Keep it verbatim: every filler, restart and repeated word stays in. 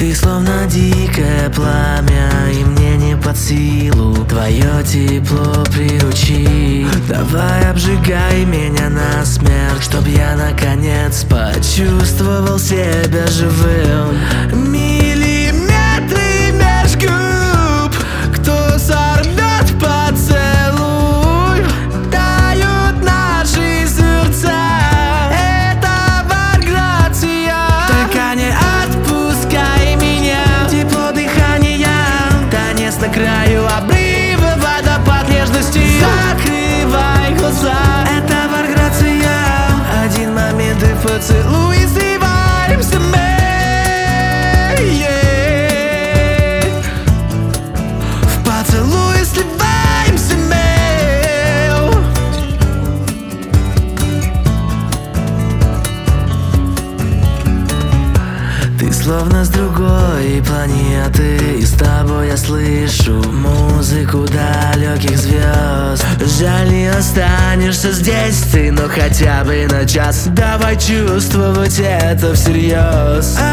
Ты словно дикое пламя, и мне не под силу твое тепло приручи. Давай обжигай меня насмерть, чтоб я наконец почувствовал себя живым. Миллиметры меж губ, кто сорвет поцелуй, тают наши сердца. Это вибрация, только не отпускай меня. Тепло дыхания, танец на краю обрыва, водопад нежности. Закрывай глаза, это вибрация. Один момент и поцелуй, и сливаемся мы. В поцелуй сливаемся мы. Ты словно с другой планеты, и с тобой я слышу музыку далеких звезд. Жаль, не останешься здесь ты, но хотя бы на час давай чувствовать это всерьез.